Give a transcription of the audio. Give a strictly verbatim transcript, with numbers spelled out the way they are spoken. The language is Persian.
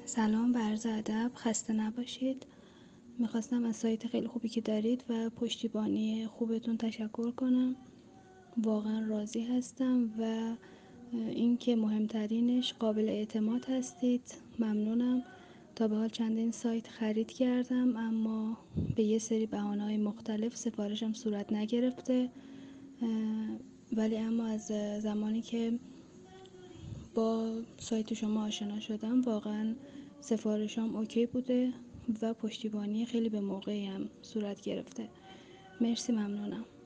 سلام، بر عرض ادب، خسته نباشید. میخواستم از سایت خیلی خوبی که دارید و پشتیبانی خوبتون تشکر کنم. واقعا راضی هستم و اینکه مهمترینش قابل اعتماد هستید. ممنونم. تا به حال چندین سایت خرید کردم اما به یه سری بهانه‌های مختلف سفارشم صورت نگرفته، ولی اما از زمانی که با سایت شما آشنا شدم واقعا سفارشام اوکی بوده و پشتیبانی خیلی به موقعی هم صورت گرفته. مرسی، ممنونم.